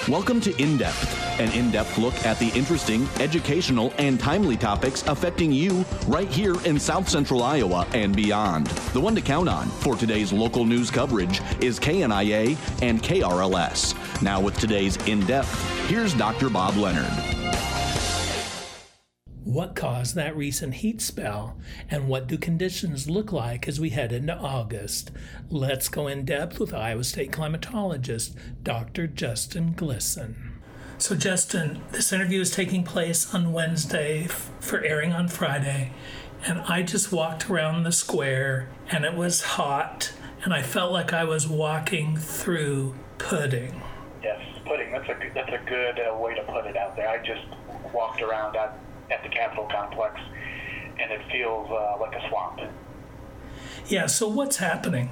Welcome to In Depth, an in-depth look at the interesting, educational, and timely topics affecting you right here in South Central Iowa and beyond. The one to count on for today's local news coverage is KNIA and KRLS. Now with today's In Depth, here's Dr. Bob Leonard. What caused that recent heat spell, and what do conditions look like as we head into August? Let's go in depth with Iowa State climatologist Dr. Justin Glisson. So Justin, this interview is taking place on Wednesday for airing on Friday, and I just walked around the square and it was hot, and I felt like I was walking through pudding. Yes, pudding. That's a good way to put it out there. I just walked around at the Capitol complex, and it feels like a swamp. Yeah, so what's happening?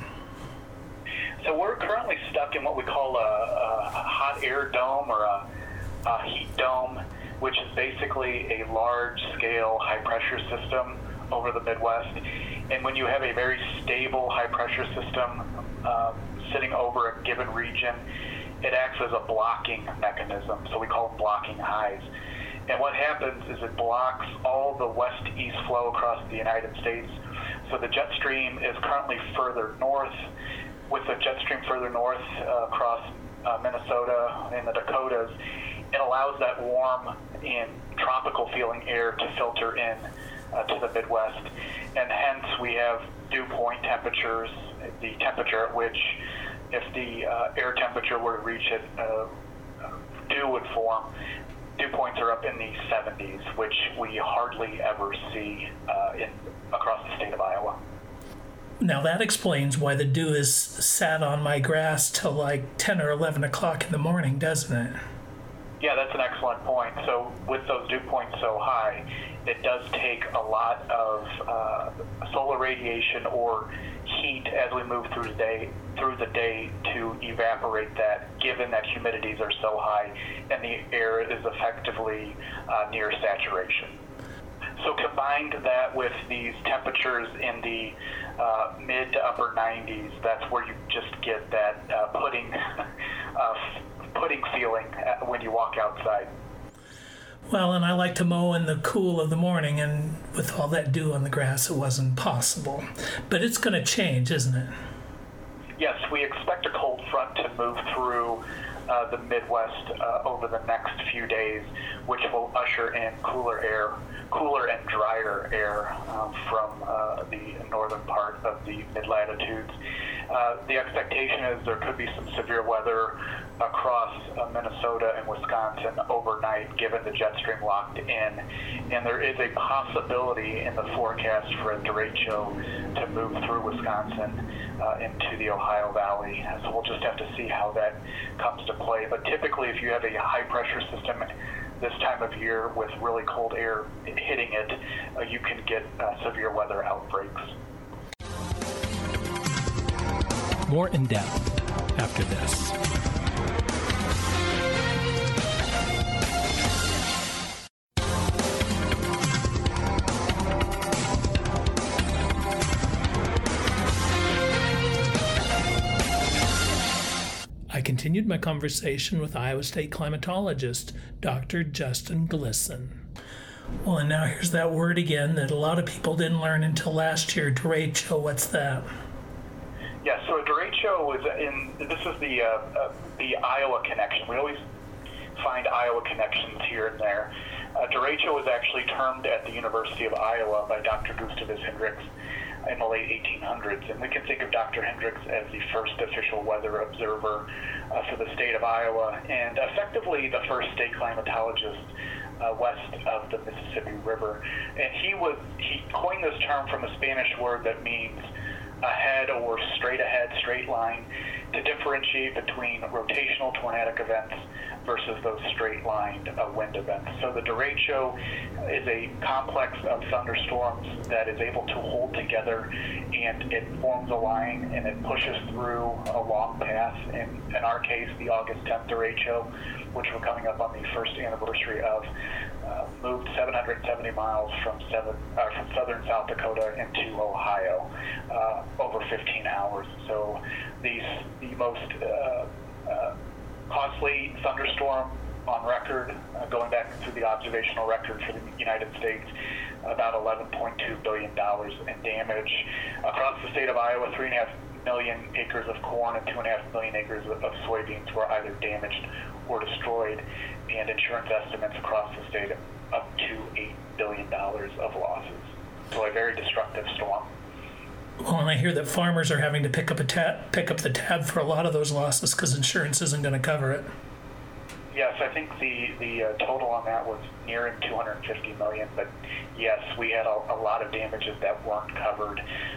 So we're currently stuck in what we call a hot air dome or a heat dome, which is basically a large-scale high-pressure system over the Midwest. And when you have a very stable high-pressure system sitting over a given region, it acts as a blocking mechanism. So we call them blocking highs. And what happens is it blocks all the west-east flow across the United States. So the jet stream is currently further north. With the jet stream further north across Minnesota and the Dakotas, it allows that warm and tropical-feeling air to filter in to the Midwest. And hence we have dew point temperatures, the temperature at which, if the air temperature were to reach it, dew would form. Dew points are up in the 70s, which we hardly ever see across the state of Iowa. Now that explains why the dew is sat on my grass till like 10 or 11 o'clock in the morning, doesn't it? Yeah, that's an excellent point. So with those dew points so high, it does take a lot of solar radiation or heat as we move through the day to evaporate that, given that humidities are so high and the air is effectively near saturation. So combined that with these temperatures in the mid to upper 90s, that's where you just get that pudding feeling when you walk outside. Well, and I like to mow in the cool of the morning, and with all that dew on the grass, it wasn't possible. But it's going to change, isn't it? Yes, we expect a cold front to move through the Midwest over the next few days, which will usher in cooler and drier air from the northern part of the mid-latitudes. The expectation is there could be some severe weather across Minnesota and Wisconsin overnight, given the jet stream locked in. And there is a possibility in the forecast for a derecho to move through Wisconsin into the Ohio Valley. So we'll just have to see how that comes to play. But typically, if you have a high-pressure system this time of year with really cold air hitting it, you can get severe weather outbreaks. More in depth after this. I continued my conversation with Iowa State climatologist Dr. Justin Glisson. Well, and now here's that word again that a lot of people didn't learn until last year, derecho. What's that? Yeah, so a derecho this is the Iowa connection. We always find Iowa connections here and there. Derecho was actually termed at the University of Iowa by Dr. Gustavus Hendricks in the late 1800s, and we can think of Dr. Hendricks as the first official weather observer for the state of Iowa, and effectively the first state climatologist west of the Mississippi River. And he coined this term from a Spanish word that means ahead or straight ahead, straight line, to differentiate between rotational tornadic events versus those straight-lined wind events. So the derecho is a complex of thunderstorms that is able to hold together, and it forms a line and it pushes through a long path. In our case, the August 10th derecho, which we're coming up on the first anniversary of, moved 770 miles from southern South Dakota into Ohio over 15 hours. So the most costly thunderstorm on record, going back through the observational record for the United States, about $11.2 billion in damage. Across the state of Iowa, 3.5 million acres of corn and 2.5 million acres of soybeans were either damaged or destroyed, and insurance estimates across the state up to $8 billion of losses. So a very destructive storm. Well, and I hear that farmers are having to pick up the tab for a lot of those losses because insurance isn't going to cover it. Yes, I think the total on that was nearing $250 million, but yes, we had a lot of damages that weren't covered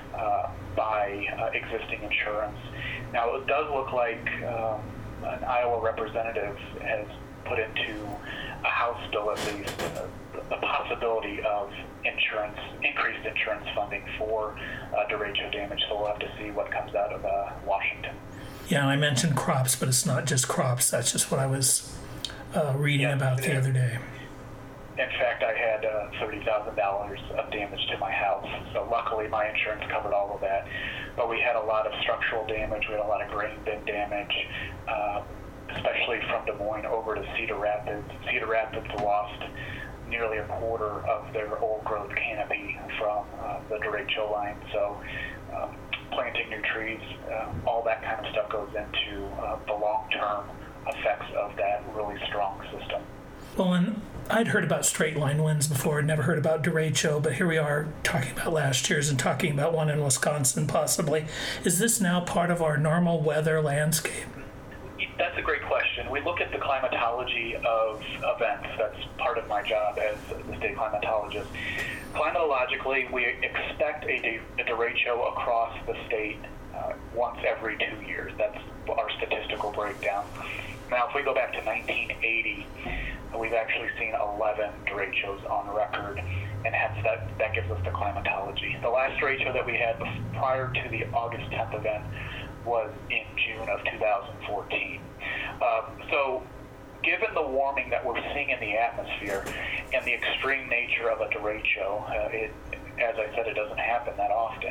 by existing insurance. Now, it does look like an Iowa representative has put into a House bill at least the possibility of increased insurance funding for derecho damage, so we'll have to see what comes out of Washington. Yeah, I mentioned crops, but it's not just crops. That's just what I was reading about the other day. In fact, I had $30,000 of damage to my house, so luckily my insurance covered all of that. But we had a lot of structural damage. We had a lot of grain bin damage, especially from Des Moines over to Cedar Rapids. Cedar Rapids lost nearly a quarter of their old-growth canopy from the derecho line. So planting new trees, all that kind of stuff goes into the long-term effects of that really strong system. Well, and I'd heard about straight line winds before, never heard about derecho, but here we are talking about last year's and talking about one in Wisconsin possibly. Is this now part of our normal weather landscape? That's a great question. We look at the climatology of events. That's part of my job as the state climatologist. Climatologically, we expect a derecho across the state once every 2 years. That's our statistical breakdown. Now, if we go back to 1980, we've actually seen 11 derechos on record, and hence that gives us the climatology. The last derecho that we had prior to the August 10th event was in June of 2014. So given the warming that we're seeing in the atmosphere and the extreme nature of a derecho, as I said, it doesn't happen that often.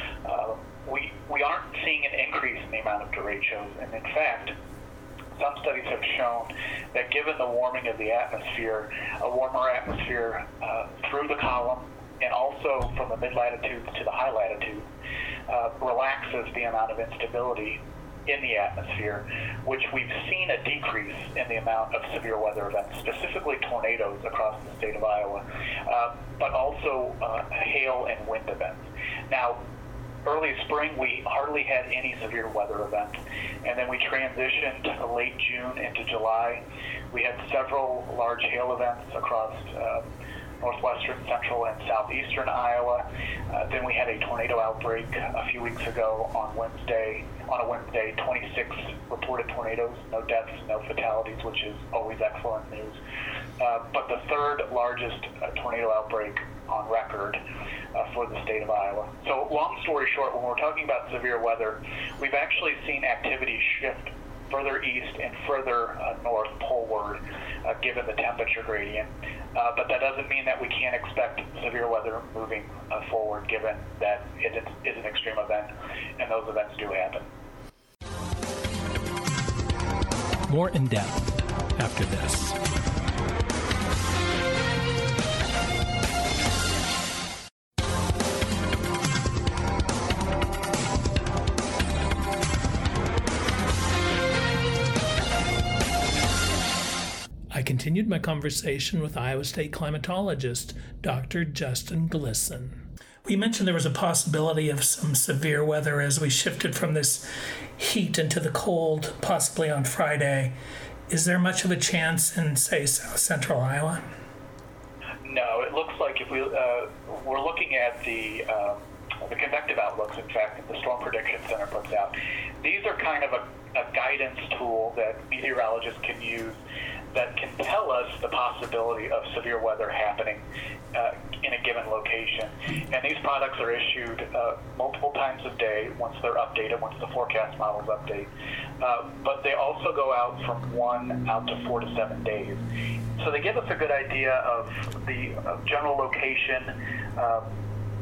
We aren't seeing an increase in the amount of derechos, and in fact, some studies have shown that given the warming of the atmosphere, a warmer atmosphere through the column and also from the mid-latitudes to the high latitudes relaxes the amount of instability in the atmosphere, which we've seen a decrease in the amount of severe weather events, specifically tornadoes across the state of Iowa, but also hail and wind events. Now, early spring, we hardly had any severe weather events, and then we transitioned late June into July. We had several large hail events across northwestern, central, and southeastern Iowa. Then we had a tornado outbreak a few weeks ago on a Wednesday, 26 reported tornadoes, no deaths, no fatalities, which is always excellent news. But the third largest tornado outbreak on record for the state of Iowa. So long story short, when we're talking about severe weather, we've actually seen activity shift further east and further north poleward, given the temperature gradient. But that doesn't mean that we can't expect severe weather moving forward, given that it is an extreme event, and those events do happen. More in depth after this. I continued my conversation with Iowa State climatologist Dr. Justin Glisson. We mentioned there was a possibility of some severe weather as we shifted from this heat into the cold, possibly on Friday. Is there much of a chance in, say, south central Iowa? No, it looks like if we're looking at the convective outlooks, in fact, that the Storm Prediction Center puts out. These are kind of a guidance tool that meteorologists can use that can tell us the possibility of severe weather happening in a given location. And these products are issued multiple times a day once they're updated, once the forecast models update. But they also go out from 1 out to 4 to 7 days. So they give us a good idea of the general location,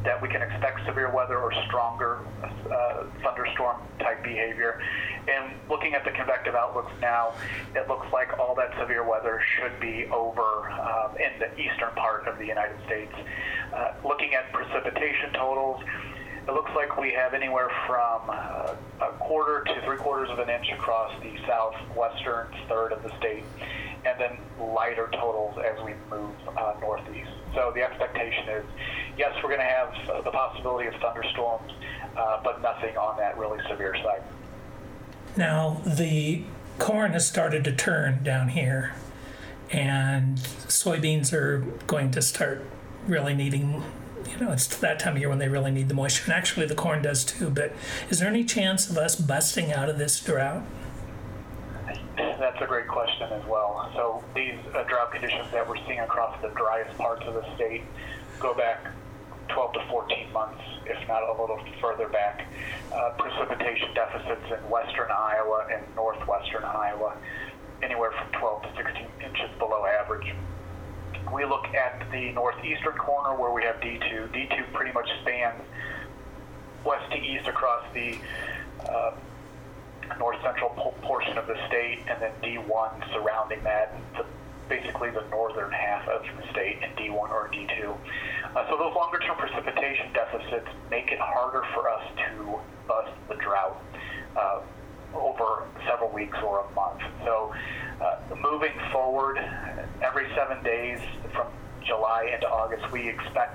that we can expect severe weather or stronger thunderstorm type behavior. And looking at the convective outlooks now, it looks like all that severe weather should be over in the eastern part of the United States. Looking at precipitation totals, it looks like we have anywhere from a quarter to 3/4 of an inch across the southwestern third of the state, and then lighter totals as we move northeast. So the expectation is, yes, we're going to have the possibility of thunderstorms, but nothing on that really severe side. Now, the corn has started to turn down here, and soybeans are going to start really needing, it's that time of year when they really need the moisture. And actually the corn does too, but is there any chance of us busting out of this drought? That's a great question as well. So these drought conditions that we're seeing across the driest parts of the state go back 12 to 14 months, if not a little further back. Precipitation deficits in western Iowa and northwestern Iowa, anywhere from 12 to 16 inches below average. We look at the northeastern corner where we have D2. D2 pretty much spans west to east across the north central portion of the state, and then D1 surrounding that, basically the northern half of the state in D1 or D2. So those longer term precipitation deficits make it harder for us to bust the drought over several weeks or a month. So moving forward, every 7 days from July into August, we expect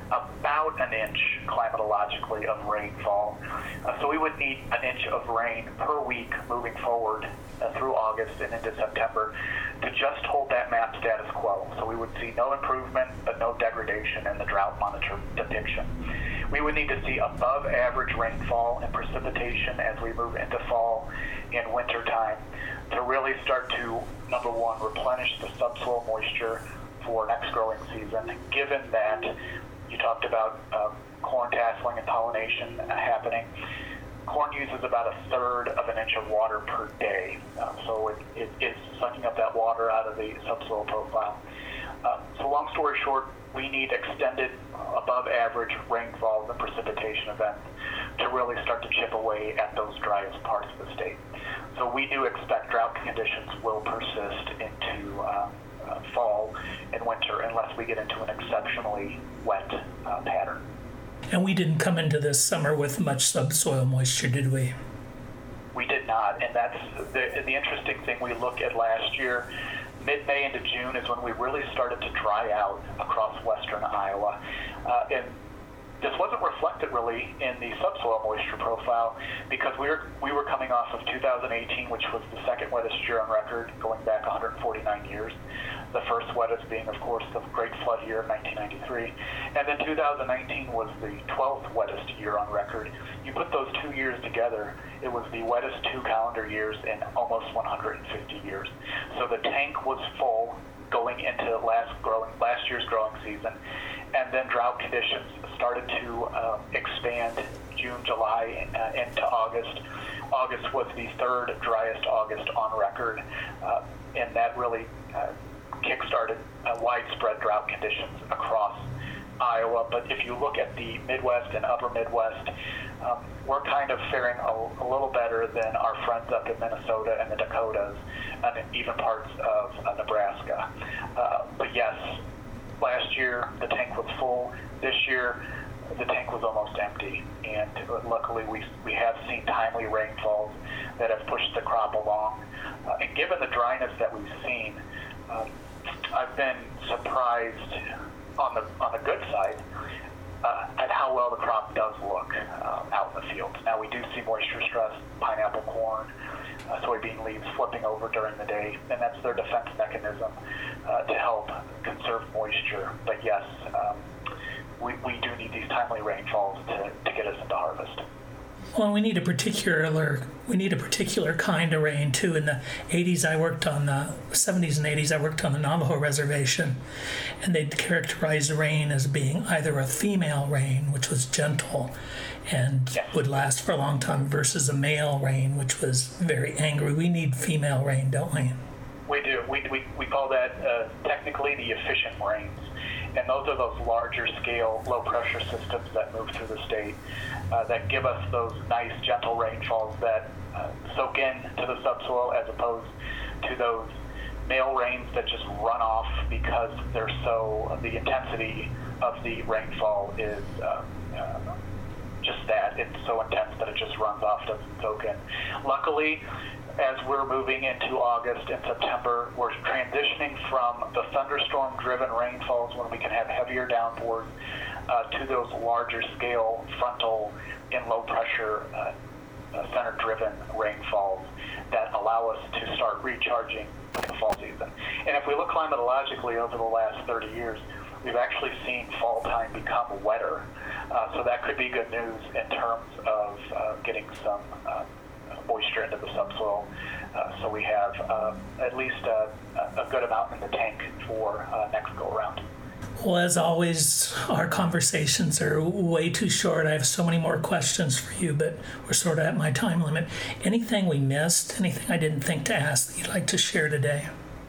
about an inch climatologically of rainfall. So we would need an inch of rain per week moving forward through August and into September to just hold that map status quo. So we would see no improvement but no degradation in the drought monitor depiction. We would need to see above average rainfall and precipitation as we move into fall and winter time to really start to, number one, replenish the subsoil moisture for next growing season, given that you talked about corn tasseling and pollination happening. Corn uses about 1/3 of an inch of water per day, so it's sucking up that water out of the subsoil profile. So long story short, we need extended above average rainfall and precipitation events to really start to chip away at those driest parts of the state. So we do expect drought conditions will persist into fall and winter unless we get into an exceptionally wet pattern. And we didn't come into this summer with much subsoil moisture, did we? We did not, and that's the interesting thing. We look at last year, mid-May into June is when we really started to dry out across western Iowa. And this wasn't reflected really in the subsoil moisture profile because we were coming off of 2018, which was the second wettest year on record, going back 149 years. The first wettest being, of course, the Great Flood year of 1993. And then 2019 was the 12th wettest year on record. You put those 2 years together, it was the wettest 2 calendar years in almost 150 years. So the tank was full going into last year's growing season. And then drought conditions started to expand June, July, into August. August was the 3rd driest August on record, and that really kick-started widespread drought conditions across Iowa. But if you look at the Midwest and Upper Midwest, we're kind of faring a little better than our friends up in Minnesota and the Dakotas, and even parts of Nebraska. But yes, last year the tank was full. This year the tank was almost empty, and luckily we have seen timely rainfalls that have pushed the crop along. And given the dryness that we've seen, I've been surprised on the good side at how well the crop does look out in the fields. Now we do see moisture stress, pineapple, corn, soybean leaves flipping over during the day, and that's their defense mechanism to help conserve moisture. But yes, we do need these timely rainfalls to get us into harvest. Well, we need a particular kind of rain too. In the 70s and 80s, I worked on the Navajo reservation, and they'd characterize rain as being either a female rain, which was gentle and would last for a long time, versus a male rain, which was very angry. We need female rain, don't we? We do. We call that technically the efficient rains. And those are those larger scale, low pressure systems that move through the state that give us those nice, gentle rainfalls that soak into the subsoil, as opposed to those male rains that just run off because the intensity of the rainfall is just that. It's so intense that it just runs off, doesn't soak in. Luckily, as we're moving into August and September, we're transitioning from the thunderstorm-driven rainfalls when we can have heavier downpours to those larger scale frontal and low pressure center-driven rainfalls that allow us to start recharging the fall season. And if we look climatologically over the last 30 years, we've actually seen fall time become wetter. So that could be good news in terms of getting some moisture into the subsoil. So we have at least a good amount in the tank for next go around. Well, as always, our conversations are way too short. I have so many more questions for you, but we're sort of at my time limit. Anything we missed, anything I didn't think to ask that you'd like to share today?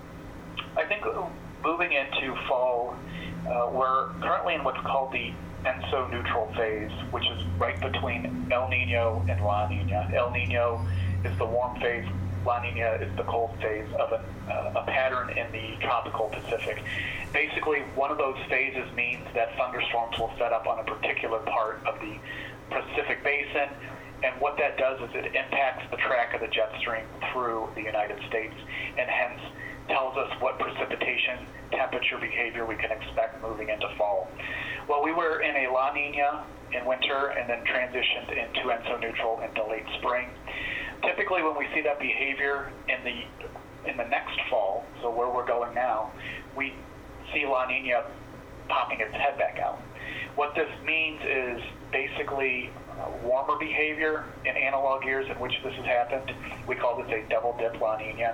I think moving into fall, we're currently in what's called the ENSO neutral phase, which is right between El Nino and La Nina. El Nino is the warm phase. La Nina is the cold phase of a pattern in the tropical Pacific. Basically, one of those phases means that thunderstorms will set up on a particular part of the Pacific Basin, and what that does is it impacts the track of the jet stream through the United States, and hence tells us what precipitation, temperature, behavior we can expect moving into fall. Well, we were in a La Nina in winter and then transitioned into ENSO neutral into late spring. Typically, when we see that behavior in the next fall, so where we're going now, we see La Nina popping its head back out. What this means is basically warmer behavior in analog years in which this has happened. We call this a double dip La Nina.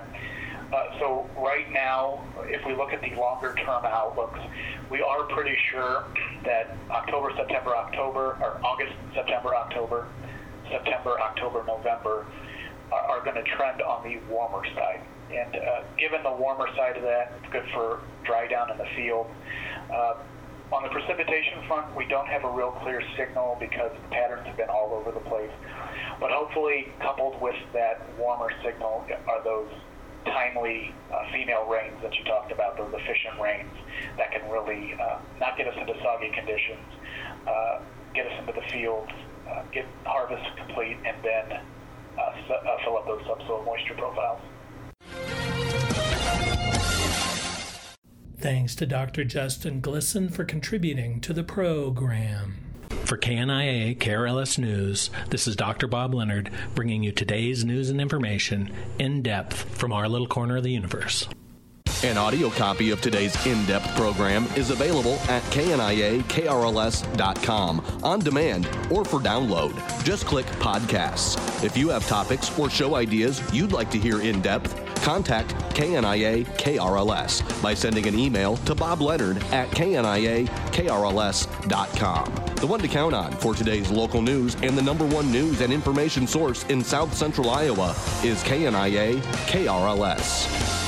So right now, if we look at the longer term outlooks, we are pretty sure that October, September, October, or August, September, October, November are going to trend on the warmer side. And given the warmer side of that, it's good for dry down in the field. On the precipitation front, we don't have a real clear signal because the patterns have been all over the place. But hopefully, coupled with that warmer signal are those timely female rains that you talked about, those efficient rains that can really not get us into soggy conditions, get us into the fields, get harvest complete, and then fill up those subsoil moisture profiles. Thanks to Dr. Justin Glisson for contributing to the program. For KNIA KRLS News, this is Dr. Bob Leonard bringing you today's news and information in depth from our little corner of the universe. An audio copy of today's in-depth program is available at KNIA-KRLS.com on demand or for download. Just click podcasts. If you have topics or show ideas you'd like to hear in depth, contact KNIA-KRLS by sending an email to Bob Leonard at KNIA-KRLS.com. The one to count on for today's local news and the #1 news and information source in South Central Iowa is KNIA-KRLS.